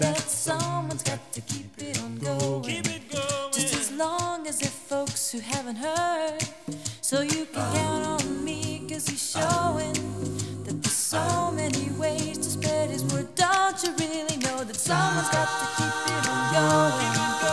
that someone's got to keep it on going. Keep it going. Just as long as there are folks who haven't heard. So you can count on me, 'cause he's showing that there's so many ways to spread his word. Don't you really know that someone's got to keep it on going?